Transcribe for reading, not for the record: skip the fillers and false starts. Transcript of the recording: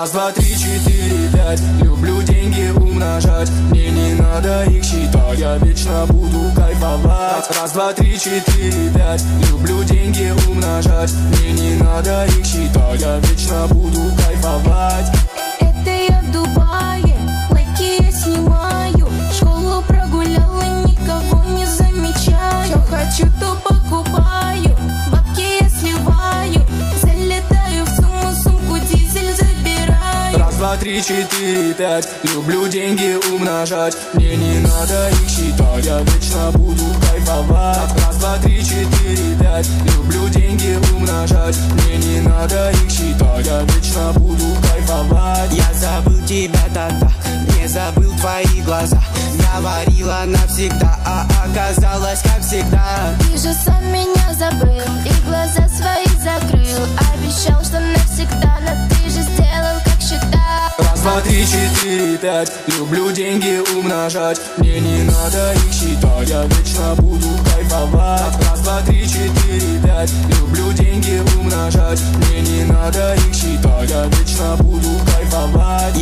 Раз, два, три, четыре, пять. Люблю деньги умножать, мне не надо их считать, я вечно буду кайфовать. Раз, два, три, четыре, пять. Люблю деньги умножать, мне не надо их считать, я вечно буду кайфовать. Это я в Дубае, лайки я снимаю. Школу прогуляла, никого не замечаю. Что хочу, то покупаю, бабки я сливаю. Залетаю в сумму, сумку дизель забираю. Раз, два, три, четыре, пять. Люблю деньги умножать, мне не надо их считать, я вечно буду кайфовать. Раз, два, три, четыре, пять. Люблю деньги умножать, мне не надо их считать, я вечно буду кайфовать. Я забыл тебя тогда, не забыл твои глаза. Говорила навсегда, а оказалось как всегда. Ты же сам меня забыл и глаза свои закрыл. Обещал, что навсегда, но ты же сделал, как считал. Раз, два, три, четыре, пять. Люблю деньги умножать, мне не надо их считать, я вечно буду кайфовать. Раз, два, три, четыре, пять. Люблю деньги умножать, мне не надо их считать, я вечно буду